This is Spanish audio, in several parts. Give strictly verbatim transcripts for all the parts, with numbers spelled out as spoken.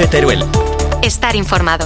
COPE Teruel. Estar informado.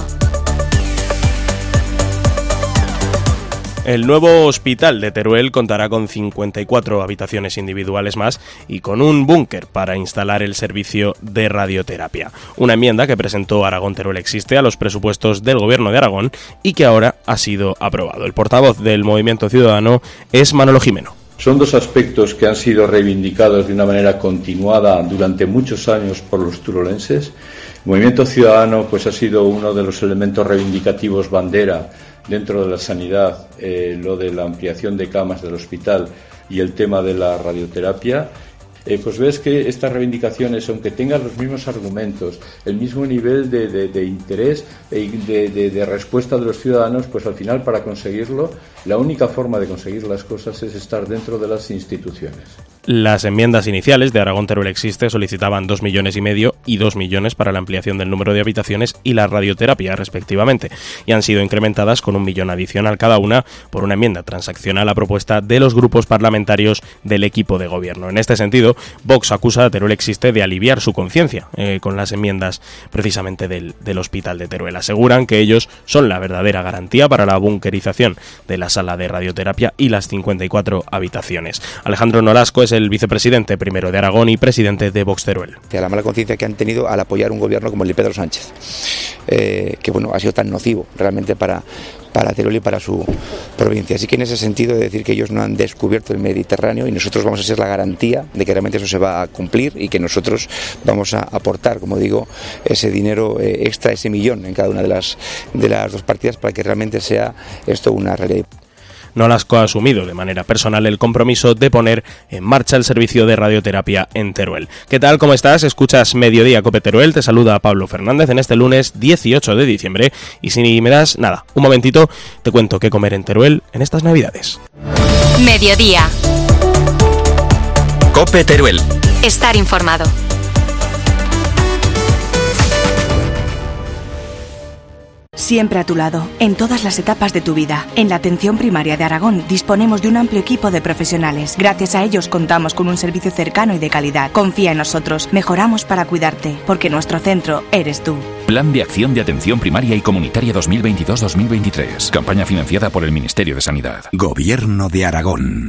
El nuevo hospital de Teruel contará con cincuenta y cuatro habitaciones individuales más y con un búnker para instalar el servicio de radioterapia. Una enmienda que presentó Aragón Teruel Existe a los presupuestos del Gobierno de Aragón y que ahora ha sido aprobado. El portavoz del Movimiento Ciudadano es Manolo Jimeno. Son dos aspectos que han sido reivindicados de una manera continuada durante muchos años por los turolenses. El Movimiento Ciudadano pues, ha sido uno de los elementos reivindicativos bandera dentro de la sanidad, eh, lo de la ampliación de camas del hospital y el tema de la radioterapia. Eh, pues ves que estas reivindicaciones, aunque tengan los mismos argumentos, el mismo nivel de, de, de interés y de, de, de respuesta de los ciudadanos, pues al final para conseguirlo, la única forma de conseguir las cosas es estar dentro de las instituciones. Las enmiendas iniciales de Aragón Teruel Existe solicitaban dos millones y medio y dos millones para la ampliación del número de habitaciones y la radioterapia, respectivamente, y han sido incrementadas con un millón adicional cada una por una enmienda transaccional a propuesta de los grupos parlamentarios del equipo de gobierno. En este sentido, Vox acusa a Teruel Existe de aliviar su conciencia eh, con las enmiendas precisamente del, del hospital de Teruel. Aseguran que ellos son la verdadera garantía para la bunkerización de la sala de radioterapia y las cincuenta y cuatro habitaciones. Alejandro Nolasco es el vicepresidente primero de Aragón y presidente de Vox Teruel. La mala conciencia que han tenido al apoyar un gobierno como el de Pedro Sánchez, eh, que bueno ha sido tan nocivo realmente para, para Teruel y para su provincia. Así que en ese sentido de decir que ellos no han descubierto el Mediterráneo y nosotros vamos a ser la garantía de que realmente eso se va a cumplir y que nosotros vamos a aportar, como digo, ese dinero eh, extra, ese millón en cada una de las, de las dos partidas para que realmente sea esto una realidad. Nolasco ha asumido de manera personal el compromiso de poner en marcha el servicio de radioterapia en Teruel. ¿Qué tal? ¿Cómo estás? Escuchas Mediodía COPE Teruel, te saluda Pablo Fernández en este lunes dieciocho de diciembre y si me das nada, un momentito, te cuento qué comer en Teruel en estas Navidades. Mediodía. COPE Teruel. Estar informado. Siempre a tu lado, en todas las etapas de tu vida. En la atención primaria de Aragón disponemos de un amplio equipo de profesionales. Gracias a ellos contamos con un servicio cercano y de calidad. Confía en nosotros, mejoramos para cuidarte, porque nuestro centro eres tú. Plan de Acción de Atención Primaria y Comunitaria dos mil veintidós dos mil veintitrés. Campaña financiada por el Ministerio de Sanidad. Gobierno de Aragón.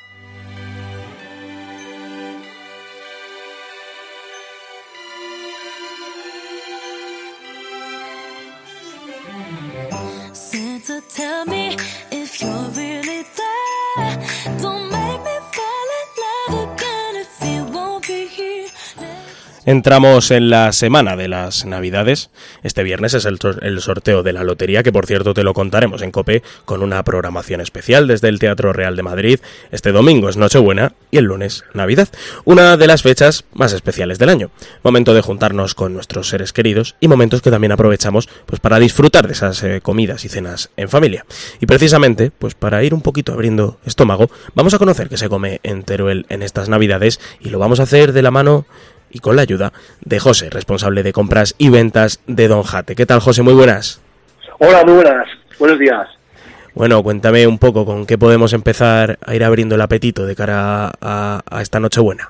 Entramos en la semana de las Navidades. Este viernes es el, el sorteo de la lotería, que por cierto te lo contaremos en COPE con una programación especial desde el Teatro Real de Madrid. Este domingo es Nochebuena y el lunes Navidad, una de las fechas más especiales del año. Momento de juntarnos con nuestros seres queridos y momentos que también aprovechamos pues para disfrutar de esas eh, comidas y cenas en familia. Y precisamente, pues para ir un poquito abriendo estómago, vamos a conocer qué se come en Teruel en estas Navidades y lo vamos a hacer de la mano y con la ayuda de José, responsable de compras y ventas de Don Jate. ¿Qué tal, José? Muy buenas. Hola, muy buenas. Buenos días. Bueno, cuéntame un poco con qué podemos empezar a ir abriendo el apetito de cara a, a esta Nochebuena.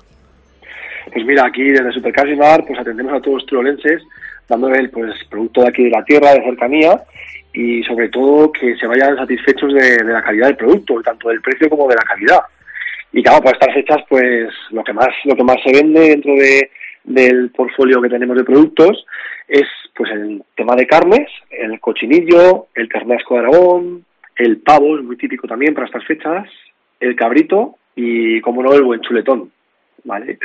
Pues mira, aquí desde Supercars y Mar pues atendemos a todos los turolenses dándole pues producto de aquí de la tierra, de cercanía y sobre todo que se vayan satisfechos de, de la calidad del producto, tanto del precio como de la calidad. Y claro, para estas fechas, pues lo que más lo que más se vende dentro de del portfolio que tenemos de productos es pues el tema de carnes, el cochinillo, el ternasco de Aragón, el pavo, es muy típico también para estas fechas, el cabrito y, como no, el buen chuletón, ¿vale?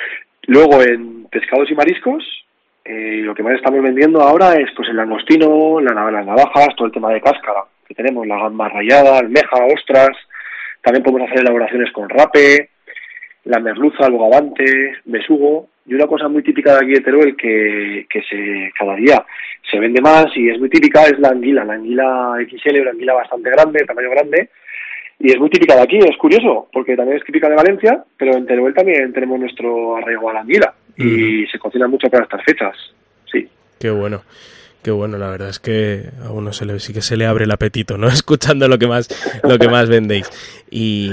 Luego, en pescados y mariscos, eh, lo que más estamos vendiendo ahora es pues el langostino, la, las navajas, todo el tema de cáscara, que tenemos la gamba rallada, almeja, ostras. También podemos hacer elaboraciones con rape, la merluza, el bogavante, besugo. Y una cosa muy típica de aquí de Teruel que, que se cada día se vende más y es muy típica es la anguila. La anguila equis ele, una anguila bastante grande, de tamaño grande. Y es muy típica de aquí, es curioso, porque también es típica de Valencia, pero en Teruel también tenemos nuestro arraigo a la anguila. Uh-huh. Y se cocina mucho para estas fechas, sí. Qué bueno. Qué bueno, la verdad es que a uno se le, sí que se le abre el apetito, ¿no? Escuchando lo que más lo que más vendéis. Y,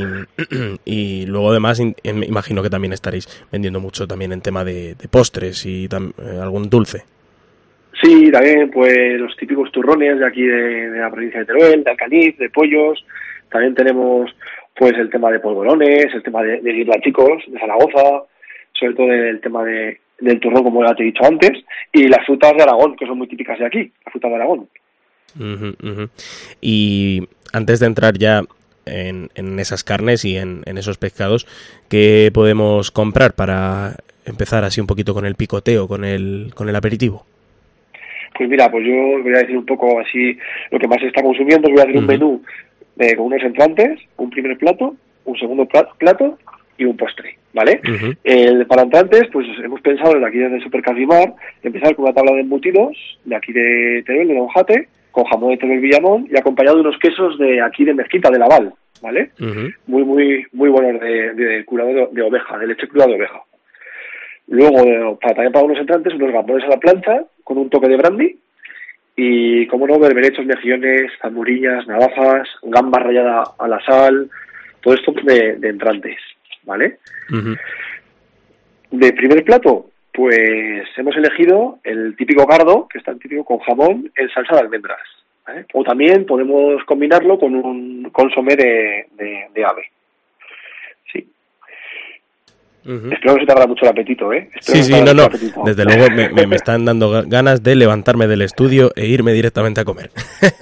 y luego además imagino que también estaréis vendiendo mucho también en tema de, de postres y tam, eh, algún dulce. Sí, también pues los típicos turrones de aquí de, de la provincia de Teruel, de Alcaniz, de pollos. También tenemos pues el tema de polvorones, el tema de, de guirlachicos, de Zaragoza, sobre todo el tema de, del turrón, como ya te he dicho antes, y las frutas de Aragón, que son muy típicas de aquí, las frutas de Aragón. Uh-huh, uh-huh. Y antes de entrar ya en, en esas carnes y en, en esos pescados, ¿qué podemos comprar para empezar así un poquito con el picoteo, con el, con el aperitivo? Pues mira, pues yo voy a decir un poco así lo que más se está consumiendo. Voy a hacer uh-huh. un menú eh, con unos entrantes, un primer plato, un segundo plato y un postre, ¿vale? Uh-huh. El, para entrantes, pues hemos pensado desde aquí desde Super Casimar empezar con una tabla de embutidos de aquí de Teruel, de Don Jate, con jamón de Teruel Villamón y acompañado de unos quesos de aquí de Mezquita, de Laval, ¿vale? Uh-huh. Muy, muy, muy buenos de, de, de curado de, de oveja, de leche cruda de oveja. Luego, para, también para unos entrantes, unos gambones a la plancha, con un toque de brandy, y, como no, berberechos, mejillones, zamburillas, navajas, gamba rallada a la sal, todo esto de, de entrantes, ¿vale? Uh-huh. De primer plato, pues hemos elegido el típico cardo, que está el típico con jamón en salsa de almendras, ¿vale? O también podemos combinarlo con un consomé de, de, de ave. Sí. Uh-huh. Espero que se te abra mucho el apetito, ¿eh? Espero sí, sí, no, no. Desde luego me, me, me están dando ganas de levantarme del estudio e irme directamente a comer.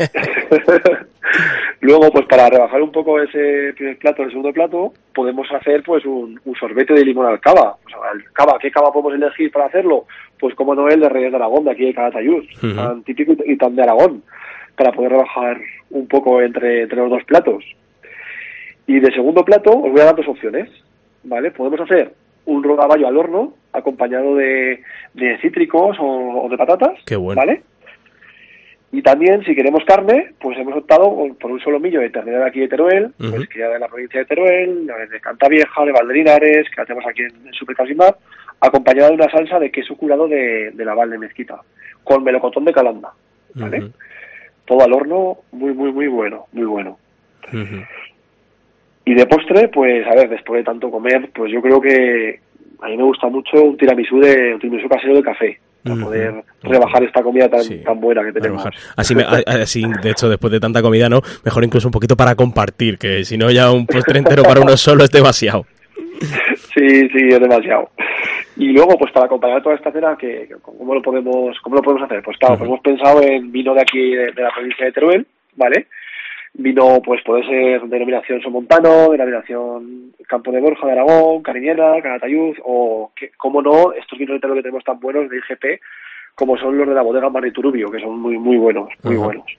Luego, pues para rebajar un poco ese primer plato, el segundo plato, podemos hacer pues un, un sorbete de limón al cava. O sea, el cava, ¿qué cava podemos elegir para hacerlo? Pues como no el de Reyes de Aragón, de aquí de Calatayud, uh-huh. tan típico y tan de Aragón, para poder rebajar un poco entre, entre los dos platos. Y de segundo plato os voy a dar dos opciones, ¿vale? Podemos hacer un rodaballo al horno acompañado de, de cítricos o, o de patatas. Qué bueno. ¿Vale? Y también, si queremos carne, pues hemos optado por un solomillo de ternera de aquí de Teruel, uh-huh. pues que ya de la provincia de Teruel, de Cantavieja, de Valdelinares, que la tenemos aquí en, en Super Casimar, acompañada de una salsa de queso curado de, de Laval de Mezquita, con melocotón de Calanda, ¿vale? Uh-huh. Todo al horno, muy, muy, muy bueno, muy bueno. Uh-huh. Y de postre, pues, a ver, después de tanto comer, pues yo creo que a mí me gusta mucho un tiramisú, de, un tiramisú casero de café, para poder uh-huh. rebajar esta comida tan, sí, tan buena que tenemos. Así, me, así, de hecho, después de tanta comida, ¿no? Mejor incluso un poquito para compartir, que si no ya un postre entero para uno solo es demasiado. Sí, sí, es demasiado. Y luego, pues para acompañar toda esta cena, que ¿cómo lo podemos cómo lo podemos hacer? Pues claro, uh-huh. pues hemos pensado en vino de aquí, de, de la provincia de Teruel, ¿vale? Vino, pues puede ser denominación Somontano, denominación Campo de Borja de Aragón, Cariñena, Calatayud, o, que, como no, estos vinos de Teruel que tenemos tan buenos de I G P, como son los de la bodega Mariturubio, que son muy, muy buenos, muy uh-huh. buenos.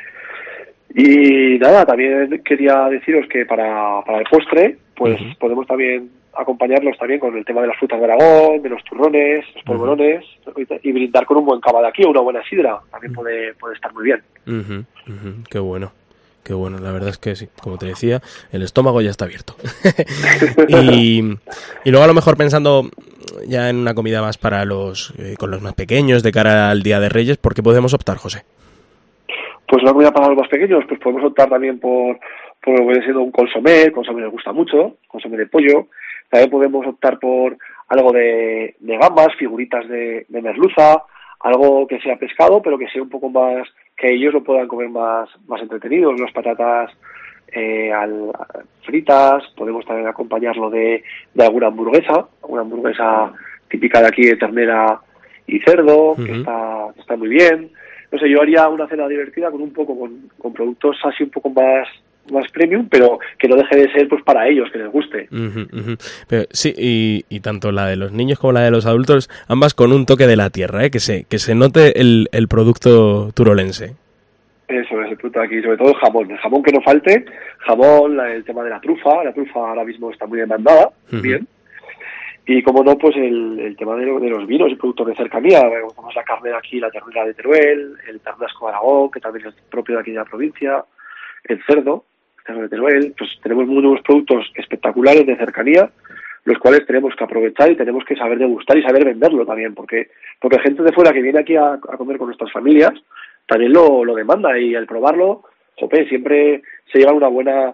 Y nada, también quería deciros que para, para el postre, pues uh-huh. podemos también acompañarlos también con el tema de las frutas de Aragón, de los turrones, los polvorones, uh-huh. y brindar con un buen cava de aquí o una buena sidra, también uh-huh. puede, puede estar muy bien. Uh-huh. Uh-huh. Qué bueno. Qué bueno, la verdad es que sí, como te decía, el estómago ya está abierto. y, y luego a lo mejor pensando ya en una comida más para los eh, con los más pequeños de cara al Día de Reyes, ¿por qué podemos optar, José? Pues una comida para los más pequeños, pues podemos optar también por, por lo que viene siendo un consomé, el consomé les gusta mucho, consomé de pollo. También podemos optar por algo de, de gambas, figuritas de, de merluza, algo que sea pescado, pero que sea un poco más, que ellos lo puedan comer más, más entretenidos, las patatas eh, al, fritas, podemos también acompañarlo de, de alguna hamburguesa, una hamburguesa típica de aquí de ternera y cerdo, uh-huh. que está, está muy bien. No sé, yo haría una cena divertida con un poco, con, con productos así un poco más más premium, pero que no deje de ser pues para ellos, que les guste. Uh-huh, uh-huh. Pero, sí, y, y tanto la de los niños como la de los adultos, ambas con un toque de la tierra, ¿eh? que se que se note el, el producto turolense. Eso es el producto aquí, sobre todo el jamón, el jamón que no falte, jamón, la, el tema de la trufa, la trufa ahora mismo está muy demandada, uh-huh. bien, y como no, pues el, el tema de, lo, de los vinos y productos de cercanía, tenemos la carne de aquí, la ternera de Teruel, el ternasco de Aragón, que también es propio de aquí de la provincia, el cerdo, de Teruel, pues tenemos muy nuevos productos espectaculares de cercanía, los cuales tenemos que aprovechar y tenemos que saber degustar y saber venderlo también, porque porque gente de fuera que viene aquí a, a comer con nuestras familias también lo, lo demanda, y al probarlo, jope, siempre se lleva una buena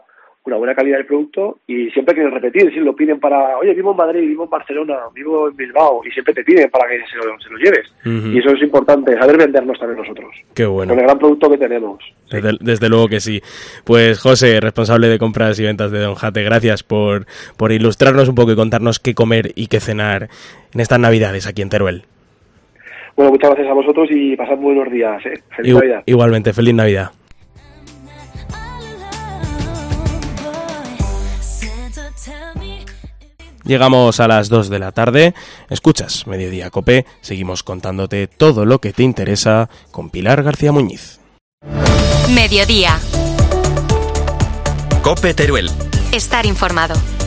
una buena calidad del producto y siempre quieren repetir, si lo piden para, oye, vivo en Madrid, vivo en Barcelona, vivo en Bilbao, y siempre te piden para que se lo, se lo lleves. Uh-huh. Y eso es importante, saber vendernos también nosotros. Qué bueno. Con el gran producto que tenemos. Desde, sí. desde luego que sí. Pues José, responsable de compras y ventas de Don Jate, gracias por, por ilustrarnos un poco y contarnos qué comer y qué cenar en estas Navidades aquí en Teruel. Bueno, muchas gracias a vosotros y pasad muy buenos días. ¿eh? Feliz I- Navidad. Igualmente, feliz Navidad. Llegamos a las dos de la tarde, escuchas Mediodía Cope, seguimos contándote todo lo que te interesa con Pilar García Muñiz. Mediodía. Cope Teruel. Estar informado.